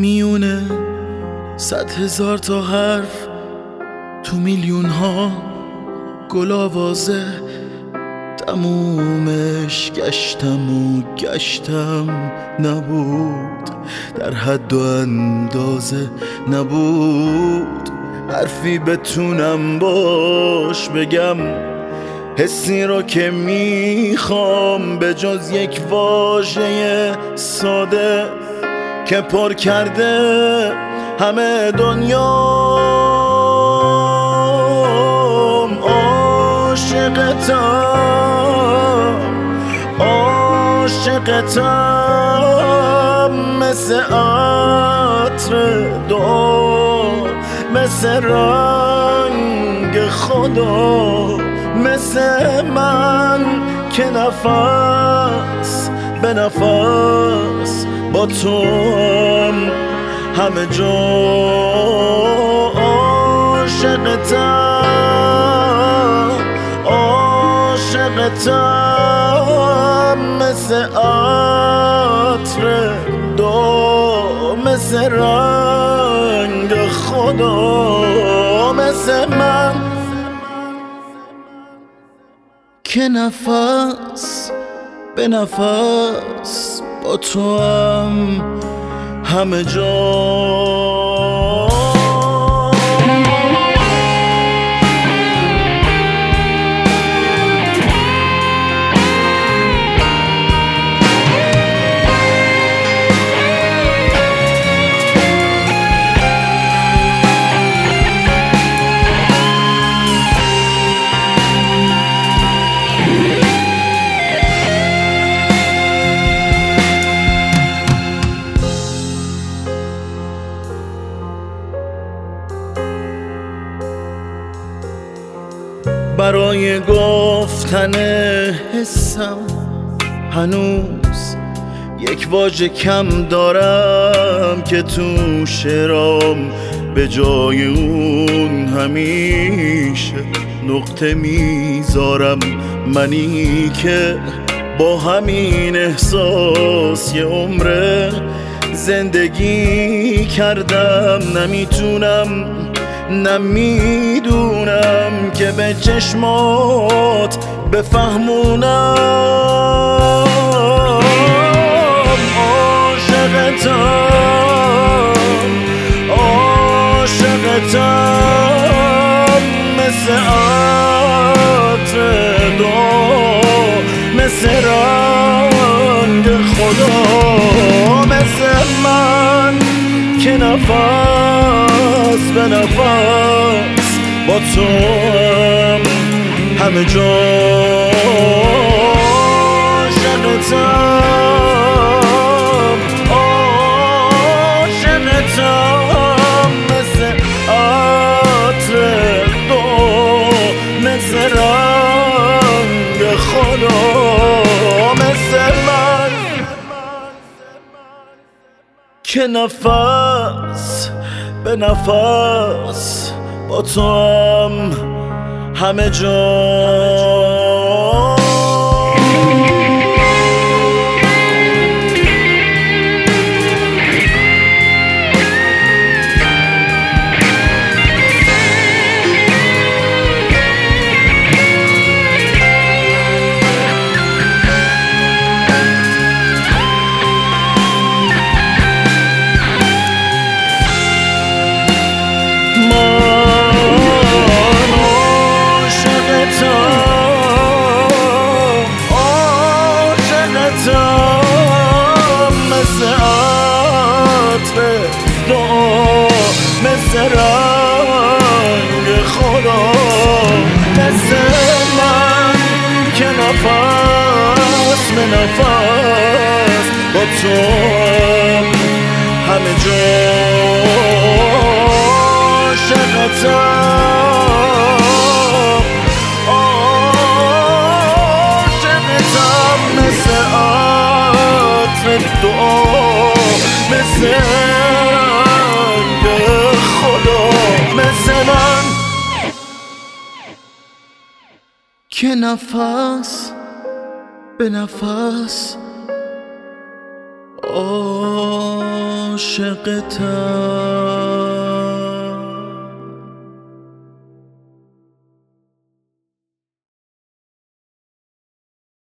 میونه 100,000 تا حرف تو میلیون ها گل آوازه، تمومش گشتم و گشتم، نبود در حد و اندازه، نبود حرفی بتونم باش بگم حسی رو که میخوام، به جز یک واژه ساده که پر کرده همه دنیام. عاشقتم مثل عطر دو، مثل رنگ خدا، مثل من که نفس به نفس با تو همه جا. عاشقتم مثل عطر دو، مثل رنگ خدا، مثل من که نفس به نفس با تو همه جا. برای گفتن حسم هنوز یک واژه کم دارم که تو شعرام به جای اون همیشه نقطه میذارم. منی که با همین احساس یه عمره زندگی کردم، نمیتونم نمیدونم که به چشمات بفهمونم. عاشقتم مثل عطر دو، مثل رنگ خدا، مثل من که نفس به نفس با تو همه جا. عاشقتم مثل عطر دو، مثل رنگ خدا، مثل من که نفس به نفس با تو همه جا. مثل عطر دو، مثل رنگ خدا، مثل من که نفس به نفس با تو همه جا. عاشقتم مثل عطر دو، مثل رنگ خدا، مثل من که نفس به نفس عاشقتم.